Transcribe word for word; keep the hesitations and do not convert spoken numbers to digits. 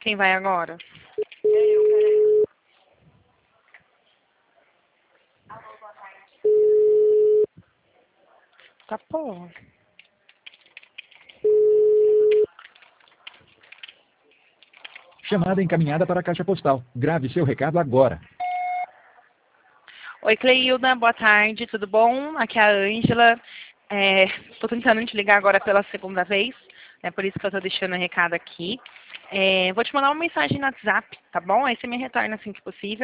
Quem vai agora? Eu, peraí. Tá bom. Chamada encaminhada para a caixa postal. Grave seu recado agora. Oi, Cleilda, boa tarde, tudo bom? Aqui é a Ângela. Estou tentando te ligar agora pela segunda vez, é por isso que eu estou deixando o recado aqui. É, vou te mandar uma mensagem no WhatsApp, tá bom? Aí você me retorna assim que possível.